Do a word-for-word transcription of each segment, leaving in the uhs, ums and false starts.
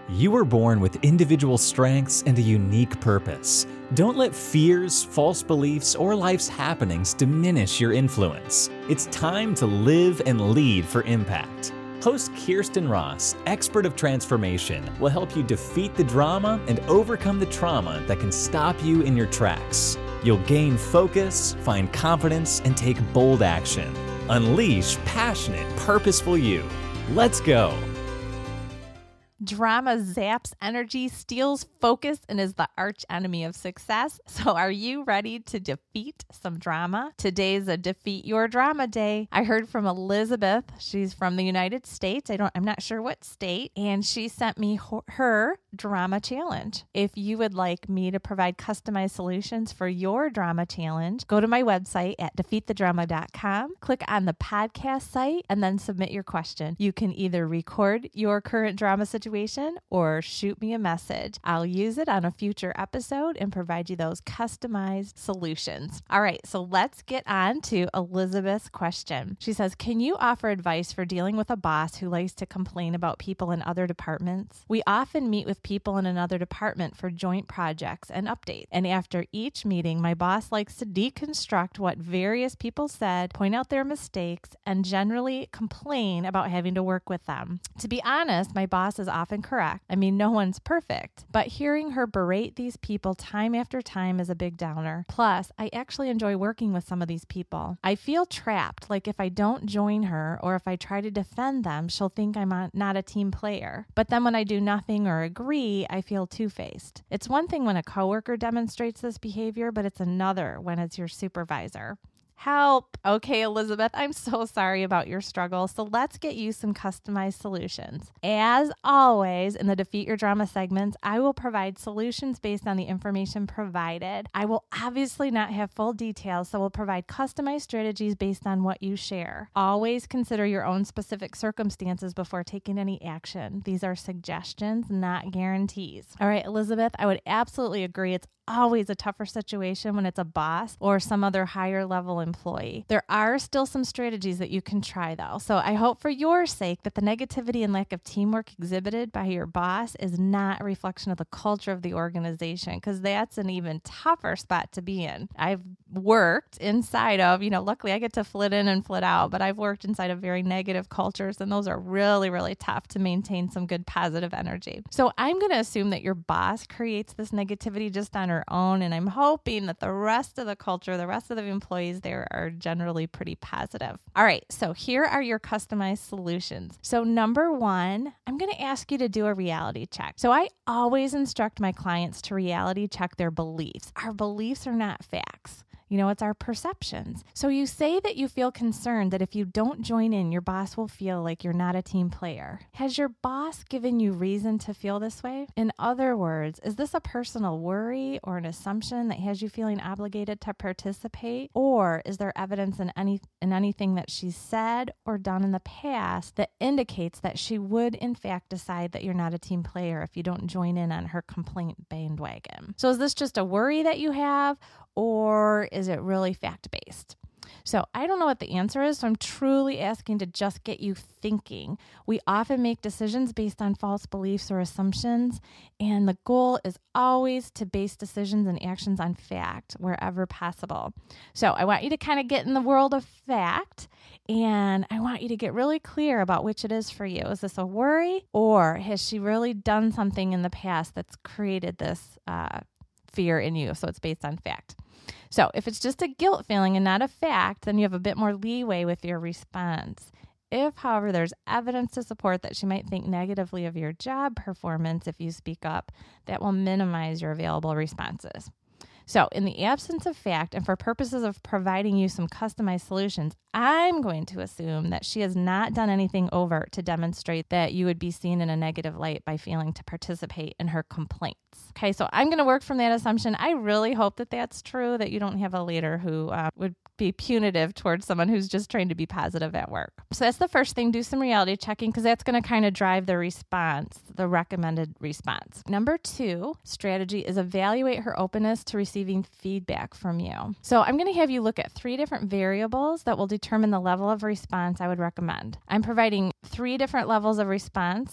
You were born with individual strengths and a unique purpose. Don't let fears, false beliefs, or life's happenings diminish your influence. It's time to live and lead for impact. Host Kirsten Ross, expert of transformation, will help you defeat the drama and overcome the trauma that can stop you in your tracks. You'll gain focus, find confidence, and take bold action. Unleash passionate, purposeful you. Let's go. Drama zaps energy, steals focus, and is the arch enemy of success. So are you ready to defeat some drama? Today's a Defeat Your Drama Day. I heard from Elizabeth. She's from the United States. I don't, I'm not sure what state. And she sent me her, her drama challenge. If you would like me to provide customized solutions for your drama challenge, go to my website at defeat the drama dot com, click on the podcast site, and then submit your question. You can either record your current drama situation or shoot me a message. I'll use it on a future episode and provide you those customized solutions. All right, so let's get on to Elizabeth's question. She says, can you offer advice for dealing with a boss who likes to complain about people in other departments? We often meet with people in another department for joint projects and updates. And after each meeting, my boss likes to deconstruct what various people said, point out their mistakes, and generally complain about having to work with them. To be honest, my boss is often correct. I mean, no one's perfect, but hearing her berate these people time after time is a big downer. Plus, I actually enjoy working with some of these people. I feel trapped, like if I don't join her or if I try to defend them, she'll think I'm not a team player. But then when I do nothing or agree, I feel two-faced. It's one thing when a coworker demonstrates this behavior, but it's another when it's your supervisor. Help. Okay, Elizabeth, I'm so sorry about your struggle. So let's get you some customized solutions. As always, in the Defeat Your Drama segments, I will provide solutions based on the information provided. I will obviously not have full details, so we'll provide customized strategies based on what you share. Always consider your own specific circumstances before taking any action. These are suggestions, not guarantees. All right, Elizabeth, I would absolutely agree. It's always a tougher situation when it's a boss or some other higher level employee. There are still some strategies that you can try though. So I hope for your sake that the negativity and lack of teamwork exhibited by your boss is not a reflection of the culture of the organization, because that's an even tougher spot to be in. I've worked inside of, you know, luckily I get to flit in and flit out, but I've worked inside of very negative cultures, and those are really, really tough to maintain some good positive energy. So I'm going to assume that your boss creates this negativity just on her own, and I'm hoping that the rest of the culture, the rest of the employees there are generally pretty positive. All right, so here are your customized solutions. So number one, I'm going to ask you to do a reality check. So I always instruct my clients to reality check their beliefs. Our beliefs are not facts. You know, it's our perceptions. So you say that you feel concerned that if you don't join in, your boss will feel like you're not a team player. Has your boss given you reason to feel this way? In other words, is this a personal worry or an assumption that has you feeling obligated to participate? Or is there evidence in any in anything that she's said or done in the past that indicates that she would in fact decide that you're not a team player if you don't join in on her complaint bandwagon? So is this just a worry that you have, or is it really fact-based? So I don't know what the answer is, so I'm truly asking to just get you thinking. We often make decisions based on false beliefs or assumptions, and the goal is always to base decisions and actions on fact wherever possible. So I want you to kind of get in the world of fact, and I want you to get really clear about which it is for you. Is this a worry, or has she really done something in the past that's created this uh, fear in you? So it's based on fact. So if it's just a guilt feeling and not a fact, then you have a bit more leeway with your response. If, however, there's evidence to support that she might think negatively of your job performance if you speak up, that will minimize your available responses. So in the absence of fact, and for purposes of providing you some customized solutions, I'm going to assume that she has not done anything overt to demonstrate that you would be seen in a negative light by failing to participate in her complaints. Okay, so I'm going to work from that assumption. I really hope that that's true, that you don't have a leader who uh, would be punitive towards someone who's just trying to be positive at work. So that's the first thing. Do some reality checking, because that's going to kind of drive the response, the recommended response. Number two strategy is evaluate her openness to receiving feedback from you. So I'm going to have you look at three different variables that will determine the level of response I would recommend. I'm providing three different levels of response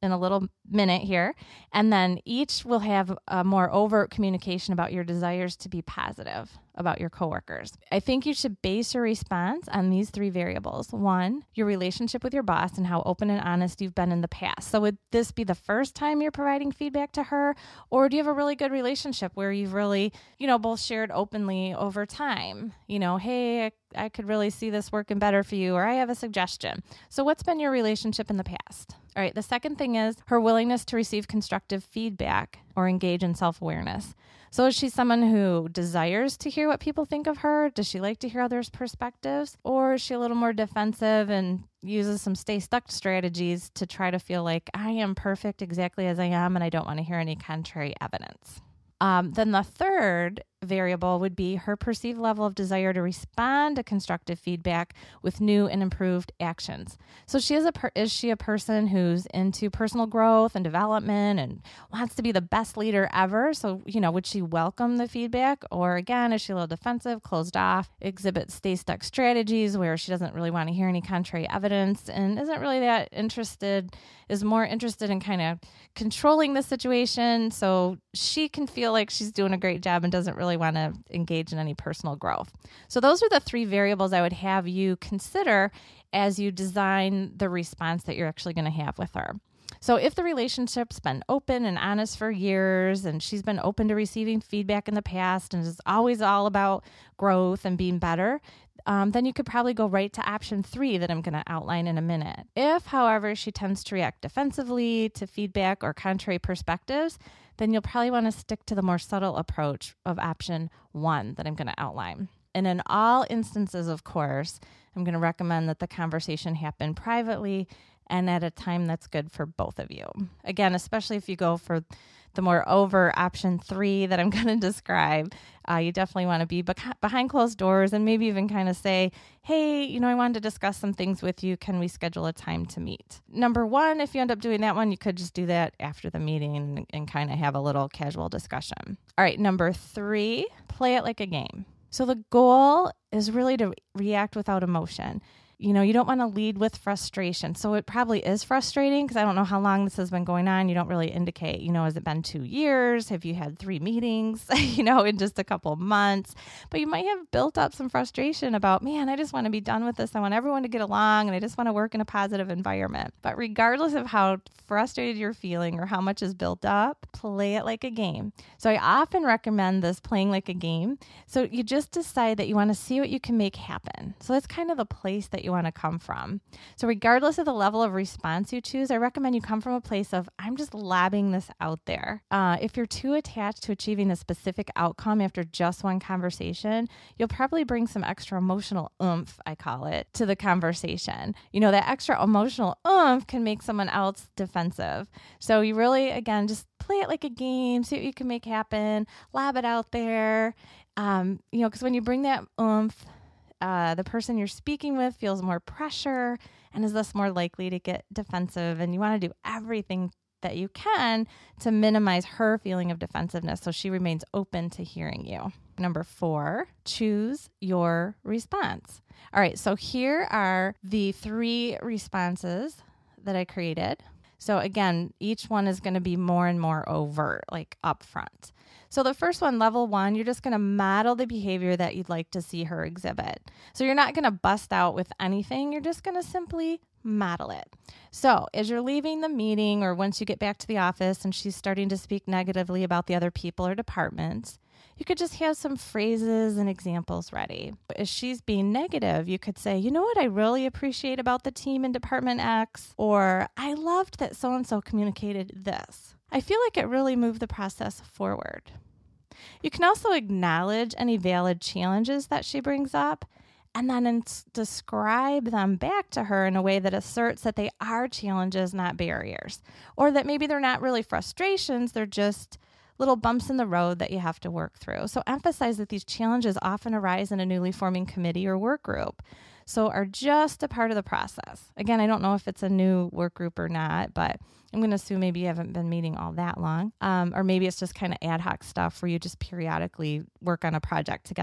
in a little minute here. And then each will have a more overt communication about your desires to be positive about your coworkers. I think you should base your response on these three variables. One, your relationship with your boss and how open and honest you've been in the past. So would this be the first time you're providing feedback to her? Or do you have a really good relationship where you've really, you know, both shared openly over time? You know, hey, I, I could really see this working better for you, or I have a suggestion. So what's been your relationship in the past? All right, the second thing is her willingness to receive constructive feedback or engage in self-awareness. So is she someone who desires to hear what people think of her? Does she like to hear others' perspectives? Or is she a little more defensive and uses some stay stuck strategies to try to feel like I am perfect exactly as I am and I don't want to hear any contrary evidence? Um, then the third variable would be her perceived level of desire to respond to constructive feedback with new and improved actions. So she is a per- is she a person who's into personal growth and development and wants to be the best leader ever? So, you know, would she welcome the feedback? Or again, is she a little defensive, closed off, exhibits stay stuck strategies where she doesn't really want to hear any contrary evidence and isn't really that interested, is more interested in kind of controlling the situation so she can feel like she's doing a great job and doesn't really want to engage in any personal growth. So those are the three variables I would have you consider as you design the response that you're actually going to have with her. So if the relationship's been open and honest for years and she's been open to receiving feedback in the past and is always all about growth and being better, Um, then you could probably go right to option three that I'm going to outline in a minute. If, however, she tends to react defensively to feedback or contrary perspectives, then you'll probably want to stick to the more subtle approach of option one that I'm going to outline. And in all instances, of course, I'm going to recommend that the conversation happen privately and at a time that's good for both of you. Again, especially if you go for the more over option three that I'm going to describe, uh, you definitely want to be be- behind closed doors and maybe even kind of say, hey, you know, I wanted to discuss some things with you. Can we schedule a time to meet? Number one, if you end up doing that one, you could just do that after the meeting and, and kind of have a little casual discussion. All right, number three, play it like a game. So the goal is really to react without emotion. You know, you don't want to lead with frustration. So it probably is frustrating because I don't know how long this has been going on. You don't really indicate, you know, has it been two years? Have you had three meetings, you know, in just a couple of months? But you might have built up some frustration about, man, I just want to be done with this. I want everyone to get along and I just want to work in a positive environment. But regardless of how frustrated you're feeling or how much is built up, play it like a game. So I often recommend this playing like a game. So you just decide that you want to see what you can make happen. So that's kind of the place that you want to come from. So regardless of the level of response you choose, I recommend you come from a place of, I'm just lobbing this out there. Uh, if you're too attached to achieving a specific outcome after just one conversation, you'll probably bring some extra emotional oomph, I call it, to the conversation. You know, that extra emotional oomph can make someone else defensive. So you really, again, just play it like a game, see what you can make happen, lob it out there. Um, you know, because when you bring that oomph, Uh, the person you're speaking with feels more pressure and is thus more likely to get defensive. And you want to do everything that you can to minimize her feeling of defensiveness so she remains open to hearing you. Number four, choose your response. All right, so here are the three responses that I created. So again, each one is going to be more and more overt, like upfront. So the first one, level one, you're just going to model the behavior that you'd like to see her exhibit. So you're not going to bust out with anything. You're just going to simply model it. So as you're leaving the meeting or once you get back to the office and she's starting to speak negatively about the other people or departments, you could just have some phrases and examples ready. As she's being negative, you could say, you know what I really appreciate about the team in Department X? Or I loved that so-and-so communicated this. I feel like it really moved the process forward. You can also acknowledge any valid challenges that she brings up and then in- describe them back to her in a way that asserts that they are challenges, not barriers, or that maybe they're not really frustrations, they're just little bumps in the road that you have to work through. So emphasize that these challenges often arise in a newly forming committee or work group, so are just a part of the process. Again, I don't know if it's a new work group or not, but I'm going to assume maybe you haven't been meeting all that long, um, or maybe it's just kind of ad hoc stuff where you just periodically work on a project together.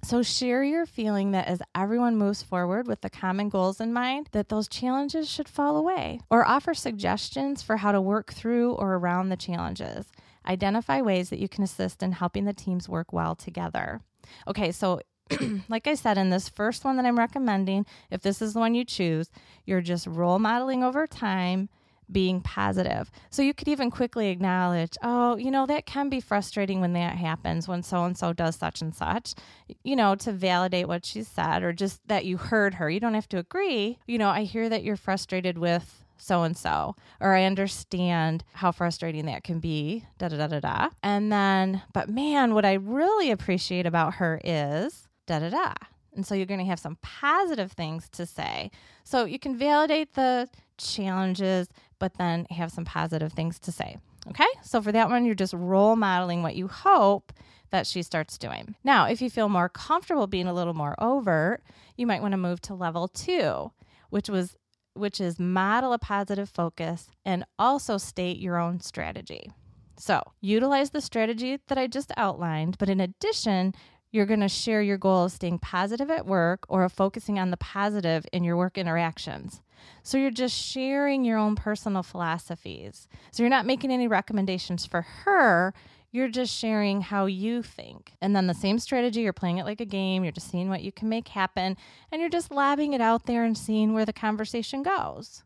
So share your feeling that as everyone moves forward with the common goals in mind, that those challenges should fall away, or offer suggestions for how to work through or around the challenges. Identify ways that you can assist in helping the teams work well together. Okay, so like I said, in this first one that I'm recommending, if this is the one you choose, you're just role modeling over time, being positive. So you could even quickly acknowledge, oh, you know, that can be frustrating when that happens, when so-and-so does such and such, you know, to validate what she said, or just that you heard her. You don't have to agree. You know, I hear that you're frustrated with so-and-so, or I understand how frustrating that can be, da da da da da. And then, but man, what I really appreciate about her is da da da. And so you're going to have some positive things to say. So you can validate the challenges, but then have some positive things to say. Okay? So for that one, you're just role modeling what you hope that she starts doing. Now, if you feel more comfortable being a little more overt, you might want to move to level two, which was which is model a positive focus and also state your own strategy. So utilize the strategy that I just outlined, but in addition, you're going to share your goal of staying positive at work or of focusing on the positive in your work interactions. So you're just sharing your own personal philosophies. So you're not making any recommendations for her. You're just sharing how you think. And then the same strategy, you're playing it like a game. You're just seeing what you can make happen. And you're just lobbing it out there and seeing where the conversation goes.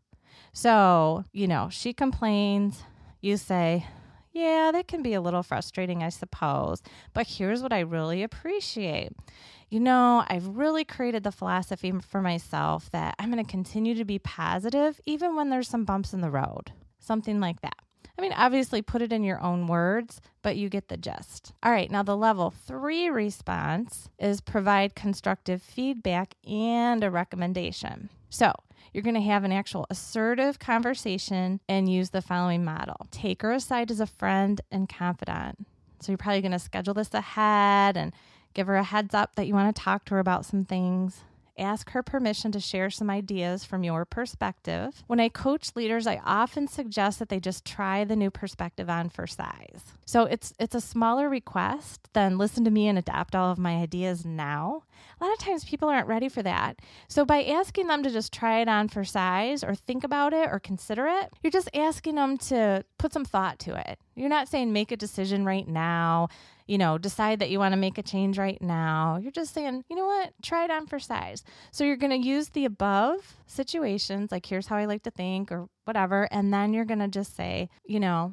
So, you know, she complains. You say, yeah, that can be a little frustrating, I suppose. But here's what I really appreciate. You know, I've really created the philosophy for myself that I'm going to continue to be positive even when there's some bumps in the road. Something like that. I mean, obviously put it in your own words, but you get the gist. All right, now the level three response is provide constructive feedback and a recommendation. So you're going to have an actual assertive conversation and use the following model. Take her aside as a friend and confidant. So you're probably going to schedule this ahead and give her a heads up that you want to talk to her about some things. Ask her permission to share some ideas from your perspective. When I coach leaders, I often suggest that they just try the new perspective on for size. So it's it's a smaller request than listen to me and adopt all of my ideas now. A lot of times people aren't ready for that. So by asking them to just try it on for size or think about it or consider it, you're just asking them to put some thought to it. You're not saying make a decision right now, you know, decide that you want to make a change right now. You're just saying, you know what, try it on for size. So you're going to use the above situations, like here's how I like to think or whatever. And then you're going to just say, you know,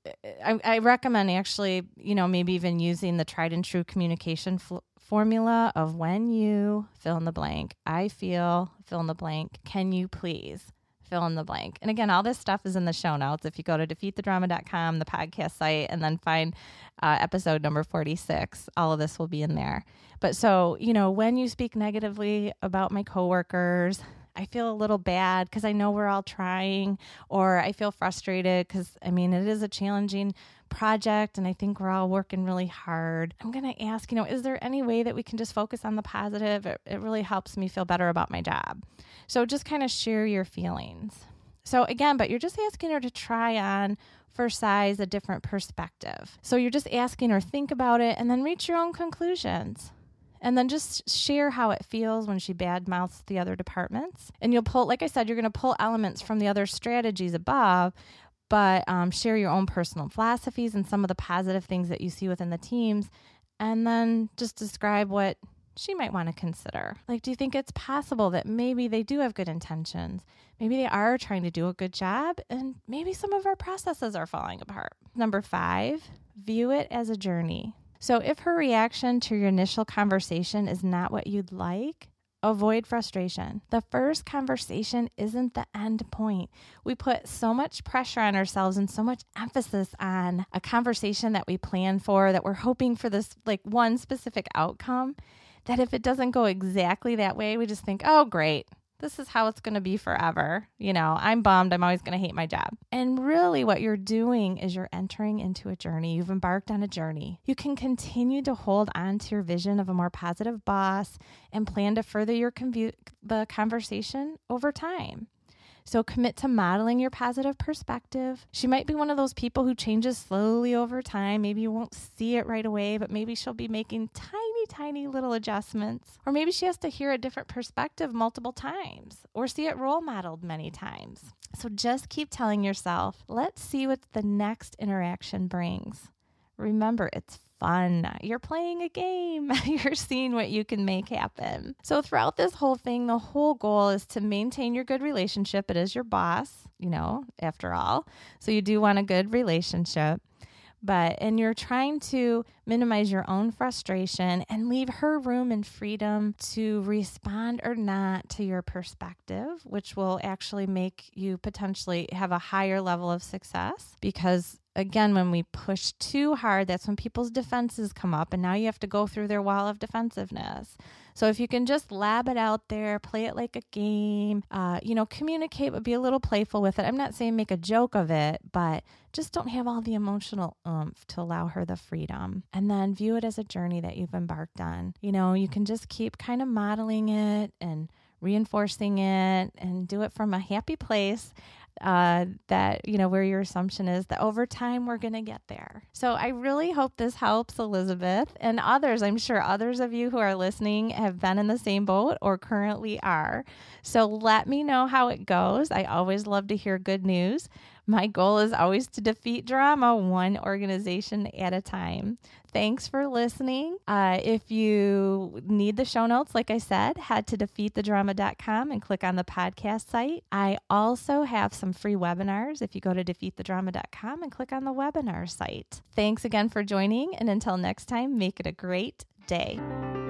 I, I recommend actually, you know, maybe even using the tried and true communication fl- formula of when you fill in the blank, I feel, fill in the blank, can you please? Fill in the blank. And again, all this stuff is in the show notes. If you go to defeat the drama dot com, the podcast site, and then find uh, episode number forty-six, all of this will be in there. But so, you know, when you speak negatively about my coworkers, I feel a little bad because I know we're all trying, or I feel frustrated because, I mean, it is a challenging project and I think we're all working really hard. I'm going to ask, you know, is there any way that we can just focus on the positive? It, it really helps me feel better about my job. So just kind of share your feelings. So again, but you're just asking her to try on for size a different perspective. So you're just asking her, think about it and then reach your own conclusions. And then just share how it feels when she badmouths the other departments. And you'll pull, like I said, you're going to pull elements from the other strategies above, but um, share your own personal philosophies and some of the positive things that you see within the teams. And then just describe what she might want to consider. Like, do you think it's possible that maybe they do have good intentions? Maybe they are trying to do a good job, and maybe some of our processes are falling apart. Number five, view it as a journey. So if her reaction to your initial conversation is not what you'd like, avoid frustration. The first conversation isn't the end point. We put so much pressure on ourselves and so much emphasis on a conversation that we plan for, that we're hoping for this like one specific outcome, that if it doesn't go exactly that way, we just think, oh, great. This is how it's going to be forever. You know, I'm bummed. I'm always going to hate my job. And really what you're doing is you're entering into a journey. You've embarked on a journey. You can continue to hold on to your vision of a more positive boss and plan to further your convu- the conversation over time. So commit to modeling your positive perspective. She might be one of those people who changes slowly over time. Maybe you won't see it right away, but maybe she'll be making tiny, tiny little adjustments. Or maybe she has to hear a different perspective multiple times or see it role modeled many times. So just keep telling yourself, let's see what the next interaction brings. Remember, it's fun. You're playing a game. You're seeing what you can make happen. So throughout this whole thing, the whole goal is to maintain your good relationship. It is your boss, you know, after all. So you do want a good relationship. But, and you're trying to minimize your own frustration and leave her room and freedom to respond or not to your perspective, which will actually make you potentially have a higher level of success. Because again, when we push too hard, that's when people's defenses come up, and now you have to go through their wall of defensiveness. So if you can just lab it out there, play it like a game, uh, you know, communicate, but be a little playful with it. I'm not saying make a joke of it, but just don't have all the emotional oomph to allow her the freedom. And then view it as a journey that you've embarked on. You know, you can just keep kind of modeling it and reinforcing it and do it from a happy place. Uh, that, you know, where your assumption is that over time we're going to get there. So I really hope this helps, Elizabeth, and others. I'm sure others of you who are listening have been in the same boat or currently are. So let me know how it goes. I always love to hear good news. My goal is always to defeat drama one organization at a time. Thanks for listening. Uh, if you need the show notes, like I said, head to defeat the drama dot com and click on the podcast site. I also have some free webinars if you go to defeat the drama dot com and click on the webinar site. Thanks again for joining, and until next time, make it a great day.